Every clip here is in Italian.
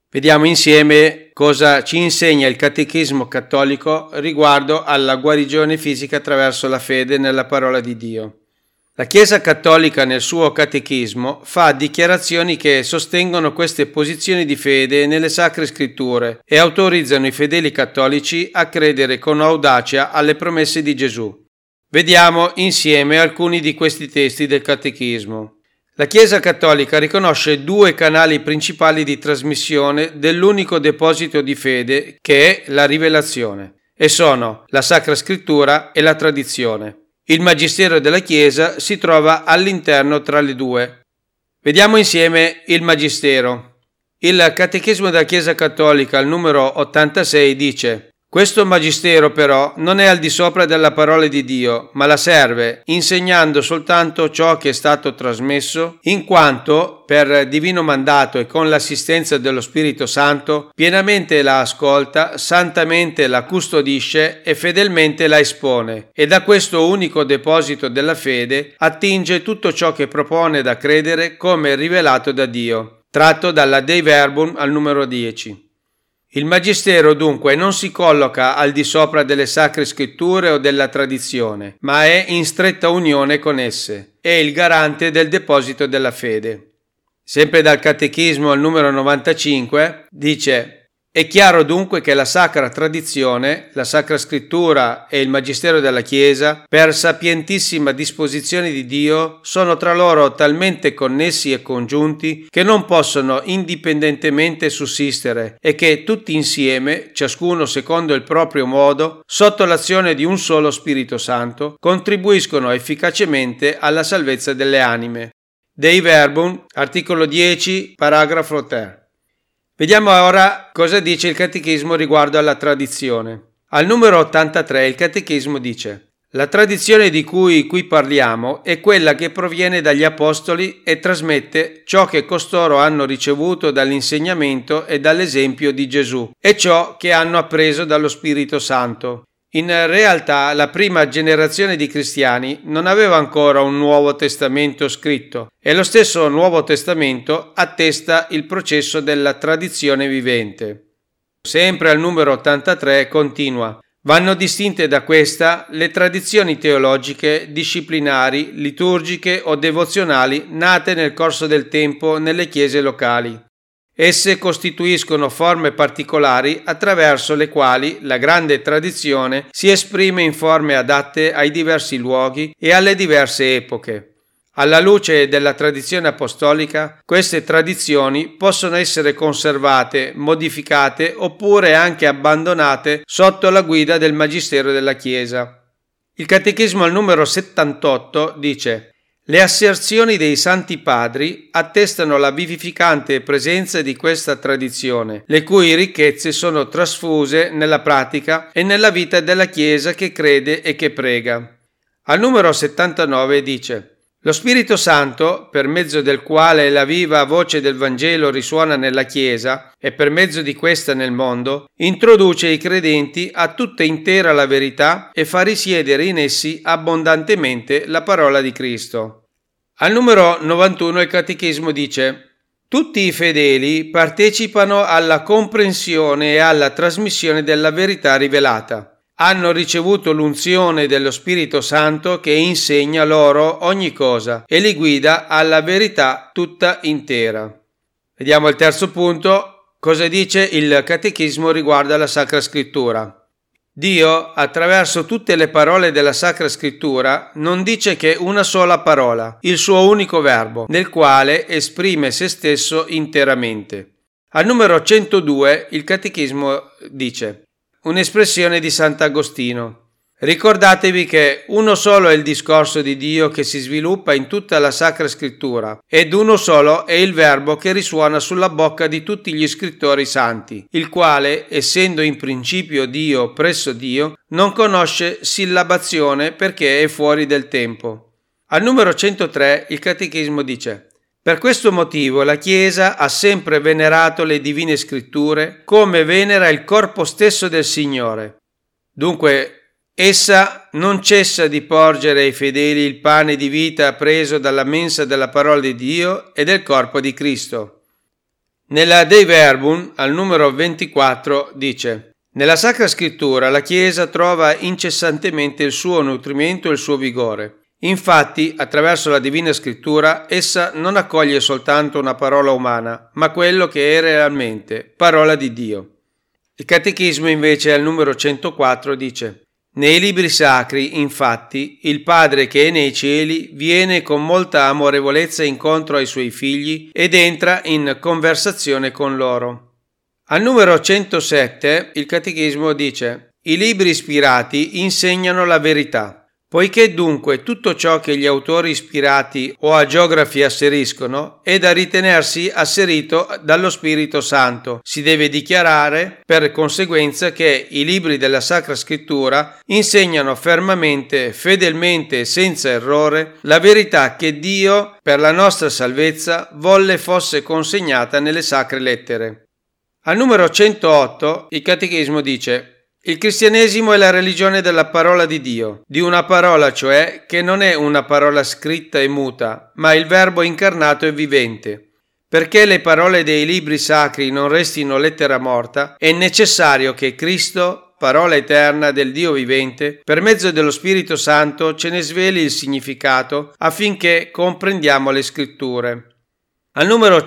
Vediamo insieme cosa ci insegna il Catechismo cattolico riguardo alla guarigione fisica attraverso la fede nella parola di Dio. La Chiesa cattolica nel suo Catechismo fa dichiarazioni che sostengono queste posizioni di fede nelle Sacre Scritture e autorizzano i fedeli cattolici a credere con audacia alle promesse di Gesù. Vediamo insieme alcuni di questi testi del Catechismo. La Chiesa cattolica riconosce due canali principali di trasmissione dell'unico deposito di fede che è la rivelazione, e sono la Sacra Scrittura e la tradizione. Il Magistero della Chiesa si trova all'interno tra le due. Vediamo insieme il Magistero. Il Catechismo della Chiesa Cattolica, al numero 86, dice: questo Magistero però non è al di sopra della parola di Dio, ma la serve, insegnando soltanto ciò che è stato trasmesso, in quanto, per divino mandato e con l'assistenza dello Spirito Santo, pienamente la ascolta, santamente la custodisce e fedelmente la espone, e da questo unico deposito della fede attinge tutto ciò che propone da credere come rivelato da Dio, tratto dalla Dei Verbum al numero 10. Il Magistero dunque non si colloca al di sopra delle Sacre Scritture o della tradizione, ma è in stretta unione con esse, è il garante del deposito della fede. Sempre dal Catechismo al numero 95 dice: è chiaro dunque che la Sacra Tradizione, la Sacra Scrittura e il Magistero della Chiesa, per sapientissima disposizione di Dio, sono tra loro talmente connessi e congiunti che non possono indipendentemente sussistere e che tutti insieme, ciascuno secondo il proprio modo, sotto l'azione di un solo Spirito Santo, contribuiscono efficacemente alla salvezza delle anime. Dei Verbum, articolo 10, paragrafo 3. Vediamo ora cosa dice il Catechismo riguardo alla tradizione. Al numero 83 il Catechismo dice: la tradizione di cui qui parliamo è quella che proviene dagli Apostoli e trasmette ciò che costoro hanno ricevuto dall'insegnamento e dall'esempio di Gesù e ciò che hanno appreso dallo Spirito Santo. In realtà la prima generazione di cristiani non aveva ancora un Nuovo Testamento scritto e lo stesso Nuovo Testamento attesta il processo della tradizione vivente. Sempre al numero 83 continua: vanno distinte da questa le tradizioni teologiche, disciplinari, liturgiche o devozionali nate nel corso del tempo nelle chiese locali. Esse costituiscono forme particolari attraverso le quali la grande tradizione si esprime in forme adatte ai diversi luoghi e alle diverse epoche. Alla luce della tradizione apostolica, queste tradizioni possono essere conservate, modificate oppure anche abbandonate sotto la guida del Magistero della Chiesa. Il Catechismo al numero 78 dice: le asserzioni dei Santi Padri attestano la vivificante presenza di questa tradizione, le cui ricchezze sono trasfuse nella pratica e nella vita della Chiesa che crede e che prega. Al numero 79 dice: lo Spirito Santo, per mezzo del quale la viva voce del Vangelo risuona nella Chiesa e per mezzo di questa nel mondo, introduce i credenti a tutta intera la verità e fa risiedere in essi abbondantemente la parola di Cristo. Al numero 91 il Catechismo dice: tutti i fedeli partecipano alla comprensione e alla trasmissione della verità rivelata. Hanno ricevuto l'unzione dello Spirito Santo che insegna loro ogni cosa e li guida alla verità tutta intera. Vediamo il terzo punto. Cosa dice il Catechismo riguardo alla Sacra Scrittura? Dio, attraverso tutte le parole della Sacra Scrittura, non dice che una sola parola, il suo unico verbo, nel quale esprime se stesso interamente. Al numero 102 il Catechismo dice: un'espressione di Sant'Agostino: ricordatevi che uno solo è il discorso di Dio che si sviluppa in tutta la Sacra Scrittura, ed uno solo è il verbo che risuona sulla bocca di tutti gli scrittori santi, il quale, essendo in principio Dio presso Dio, non conosce sillabazione perché è fuori del tempo. Al numero 103 il Catechismo dice: per questo motivo la Chiesa ha sempre venerato le divine scritture come venera il corpo stesso del Signore. Dunque, essa non cessa di porgere ai fedeli il pane di vita preso dalla mensa della parola di Dio e del corpo di Cristo. Nella Dei Verbum, al numero 24, dice: nella Sacra Scrittura la Chiesa trova incessantemente il suo nutrimento e il suo vigore. Infatti, attraverso la Divina Scrittura, essa non accoglie soltanto una parola umana, ma quello che è realmente parola di Dio. Il Catechismo invece al numero 104 dice: nei libri sacri, infatti, il Padre che è nei cieli viene con molta amorevolezza incontro ai suoi figli ed entra in conversazione con loro. Al numero 107 il Catechismo dice: i libri ispirati insegnano la verità. Poiché dunque tutto ciò che gli autori ispirati o agiografi asseriscono è da ritenersi asserito dallo Spirito Santo, si deve dichiarare per conseguenza che i libri della Sacra Scrittura insegnano fermamente, fedelmente e senza errore la verità che Dio, per la nostra salvezza, volle fosse consegnata nelle Sacre Lettere. Al numero 108 il Catechismo dice: il cristianesimo è la religione della parola di Dio, di una parola cioè che non è una parola scritta e muta, ma il Verbo incarnato e vivente. Perché le parole dei libri sacri non restino lettera morta, è necessario che Cristo, parola eterna del Dio vivente, per mezzo dello Spirito Santo ce ne sveli il significato affinché comprendiamo le Scritture. Al numero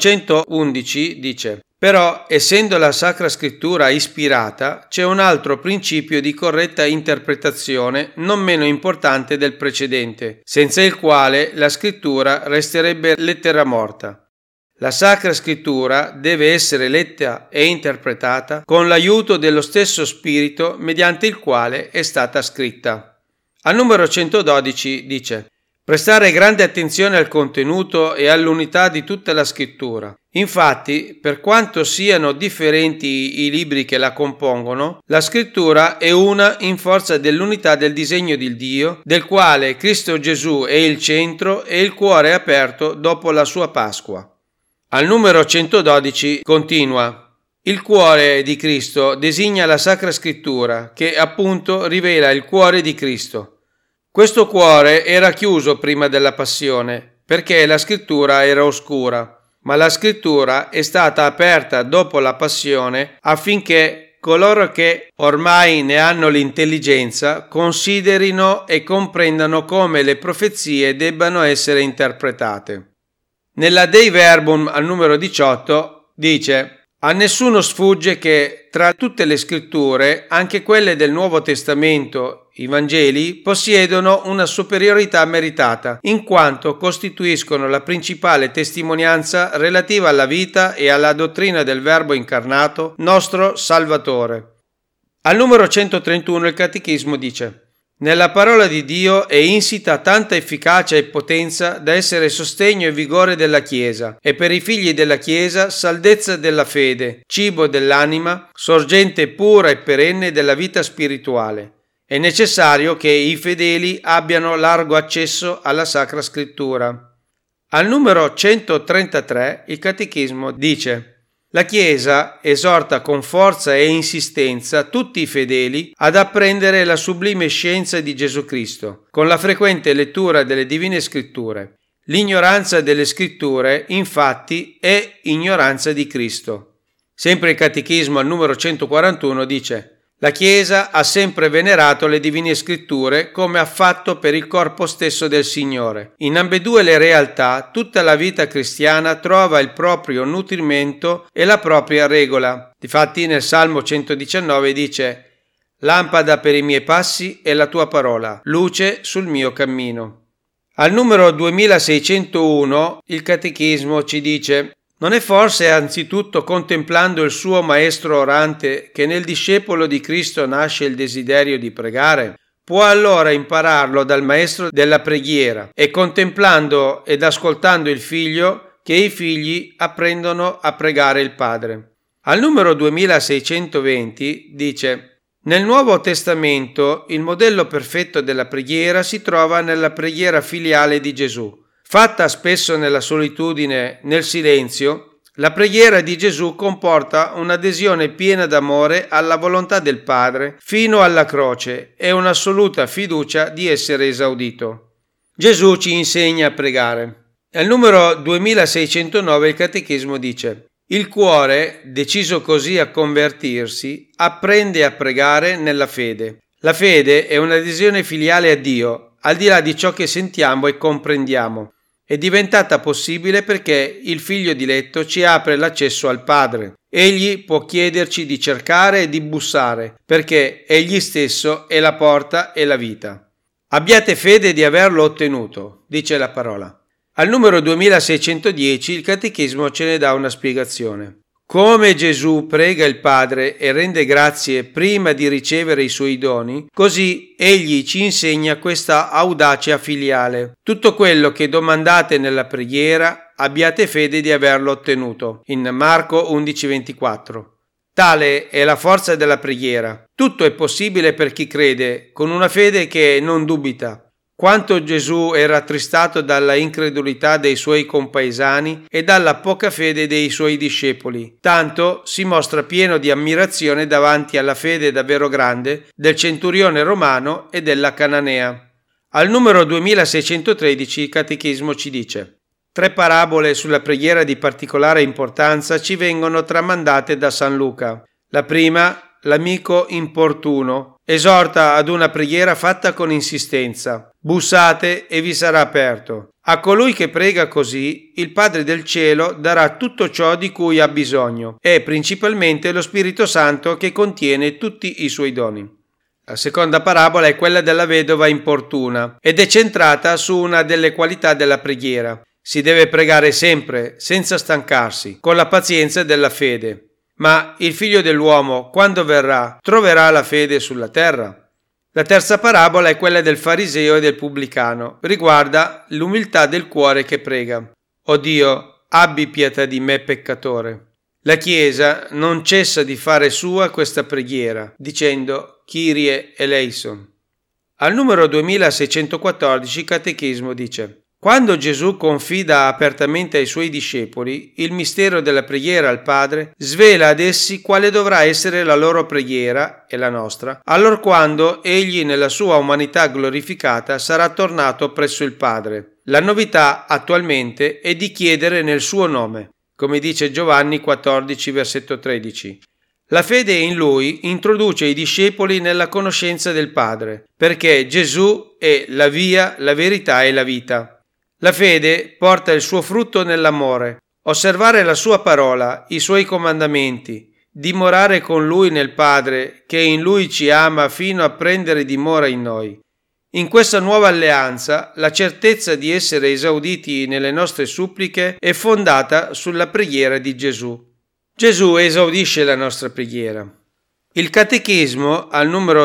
111 dice: però, essendo la Sacra Scrittura ispirata, c'è un altro principio di corretta interpretazione non meno importante del precedente, senza il quale la Scrittura resterebbe lettera morta. La Sacra Scrittura deve essere letta e interpretata con l'aiuto dello stesso Spirito mediante il quale è stata scritta. Al numero 112 dice: prestare grande attenzione al contenuto e all'unità di tutta la Scrittura. Infatti, per quanto siano differenti i libri che la compongono, la Scrittura è una in forza dell'unità del disegno di Dio, del quale Cristo Gesù è il centro e il cuore aperto dopo la sua Pasqua. Al numero 112 continua: il cuore di Cristo designa la Sacra Scrittura, che appunto rivela il cuore di Cristo. Questo cuore era chiuso prima della passione, perché la Scrittura era oscura, ma la Scrittura è stata aperta dopo la passione affinché coloro che ormai ne hanno l'intelligenza considerino e comprendano come le profezie debbano essere interpretate. Nella Dei Verbum al numero 18 dice: a nessuno sfugge che tra tutte le scritture, anche quelle del Nuovo Testamento, i Vangeli, possiedono una superiorità meritata, in quanto costituiscono la principale testimonianza relativa alla vita e alla dottrina del Verbo incarnato, nostro Salvatore. Al numero 131 il Catechismo dice: nella parola di Dio è insita tanta efficacia e potenza da essere sostegno e vigore della Chiesa, e per i figli della Chiesa saldezza della fede, cibo dell'anima, sorgente pura e perenne della vita spirituale. È necessario che i fedeli abbiano largo accesso alla Sacra Scrittura. Al numero 133 il Catechismo dice: la Chiesa esorta con forza e insistenza tutti i fedeli ad apprendere la sublime scienza di Gesù Cristo, con la frequente lettura delle Divine Scritture. L'ignoranza delle Scritture, infatti, è ignoranza di Cristo. Sempre il Catechismo al numero 141 dice: la Chiesa ha sempre venerato le Divine Scritture come ha fatto per il corpo stesso del Signore. In ambedue le realtà, tutta la vita cristiana trova il proprio nutrimento e la propria regola. Difatti nel Salmo 119 dice: lampada per i miei passi è la tua parola, luce sul mio cammino. Al numero 2601 il Catechismo ci dice: non è forse anzitutto contemplando il suo maestro orante che nel discepolo di Cristo nasce il desiderio di pregare? Può allora impararlo dal maestro della preghiera e contemplando ed ascoltando il figlio che i figli apprendono a pregare il Padre. Al numero 2620 dice: nel Nuovo Testamento il modello perfetto della preghiera si trova nella preghiera filiale di Gesù. Fatta spesso nella solitudine, nel silenzio, la preghiera di Gesù comporta un'adesione piena d'amore alla volontà del Padre fino alla croce e un'assoluta fiducia di essere esaudito. Gesù ci insegna a pregare. Al numero 2609 il Catechismo dice: Il cuore, deciso così a convertirsi, apprende a pregare nella fede. La fede è un'adesione filiale a Dio, al di là di ciò che sentiamo e comprendiamo. È diventata possibile perché il Figlio diletto ci apre l'accesso al Padre. Egli può chiederci di cercare e di bussare, perché Egli stesso è la porta e la vita. Abbiate fede di averlo ottenuto, dice la parola. Al numero 2610 il Catechismo ce ne dà una spiegazione. Come Gesù prega il Padre e rende grazie prima di ricevere i suoi doni, così Egli ci insegna questa audacia filiale. Tutto quello che domandate nella preghiera, abbiate fede di averlo ottenuto. In Marco 11:24. Tale è la forza della preghiera. Tutto è possibile per chi crede, con una fede che non dubita. Quanto Gesù era attristato dalla incredulità dei suoi compaesani e dalla poca fede dei suoi discepoli, tanto si mostra pieno di ammirazione davanti alla fede davvero grande del centurione romano e della cananea. Al numero 2613 il Catechismo ci dice: 3 parabole sulla preghiera di particolare importanza ci vengono tramandate da San Luca. La prima, l'amico importuno, esorta ad una preghiera fatta con insistenza. Bussate e vi sarà aperto. A colui che prega così, il Padre del Cielo darà tutto ciò di cui ha bisogno, e principalmente lo Spirito Santo che contiene tutti i suoi doni. La seconda parabola è quella della vedova importuna ed è centrata su una delle qualità della preghiera. Si deve pregare sempre, senza stancarsi, con la pazienza della fede. Ma il Figlio dell'uomo, quando verrà, troverà la fede sulla terra? La terza parabola è quella del fariseo e del pubblicano. Riguarda l'umiltà del cuore che prega. O Dio, abbi pietà di me peccatore. La Chiesa non cessa di fare sua questa preghiera, dicendo Kyrie eleison. Al numero 2614 il Catechismo dice: quando Gesù confida apertamente ai suoi discepoli il mistero della preghiera al Padre, svela ad essi quale dovrà essere la loro preghiera e la nostra, allorquando Egli nella sua umanità glorificata sarà tornato presso il Padre. La novità attualmente è di chiedere nel suo nome, come dice Giovanni 14, versetto 13. La fede in Lui introduce i discepoli nella conoscenza del Padre, perché Gesù è la via, la verità e la vita. La fede porta il suo frutto nell'amore. Osservare la sua parola, i suoi comandamenti, dimorare con Lui nel Padre, che in Lui ci ama fino a prendere dimora in noi. In questa nuova alleanza, la certezza di essere esauditi nelle nostre suppliche è fondata sulla preghiera di Gesù. Gesù esaudisce la nostra preghiera. Il Catechismo, al numero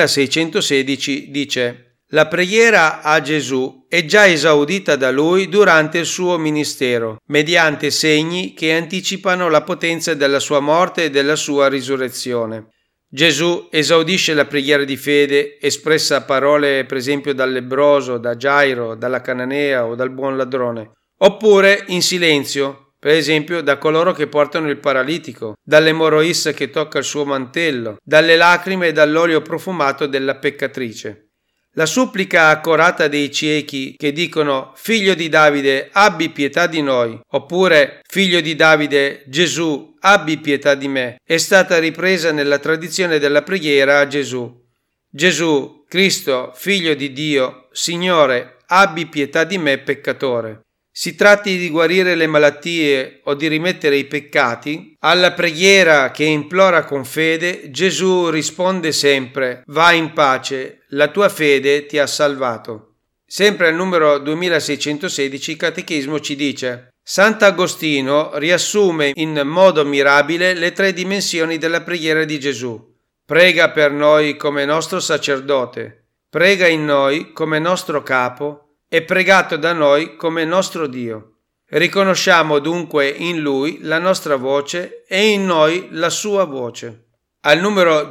2616, dice: la preghiera a Gesù è già esaudita da Lui durante il suo ministero, mediante segni che anticipano la potenza della sua morte e della sua risurrezione. Gesù esaudisce la preghiera di fede espressa a parole per esempio dal lebbroso, da Gairo, dalla cananea o dal buon ladrone, oppure in silenzio, per esempio da coloro che portano il paralitico, dall'emorroissa che tocca il suo mantello, dalle lacrime e dall'olio profumato della peccatrice. La supplica accorata dei ciechi che dicono Figlio di Davide, abbi pietà di noi, oppure Figlio di Davide, Gesù, abbi pietà di me, è stata ripresa nella tradizione della preghiera a Gesù. Gesù, Cristo, Figlio di Dio, Signore, abbi pietà di me peccatore. Si tratti di guarire le malattie o di rimettere i peccati, alla preghiera che implora con fede, Gesù risponde sempre: va in pace, la tua fede ti ha salvato. Sempre al numero 2616 il Catechismo ci dice: Sant'Agostino riassume in modo mirabile le 3 dimensioni della preghiera di Gesù. Prega per noi come nostro sacerdote, prega in noi come nostro capo, è pregato da noi come nostro Dio. Riconosciamo dunque in Lui la nostra voce e in noi la sua voce. Al numero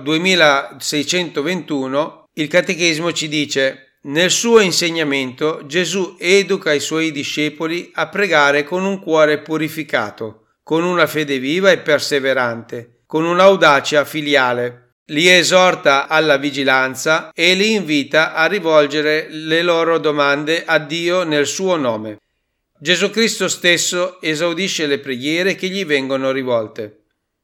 2621 il Catechismo ci dice: nel suo insegnamento Gesù educa i suoi discepoli a pregare con un cuore purificato, con una fede viva e perseverante, con un'audacia filiale. Li esorta alla vigilanza e li invita a rivolgere le loro domande a Dio nel suo nome. Gesù Cristo stesso esaudisce le preghiere che gli vengono rivolte.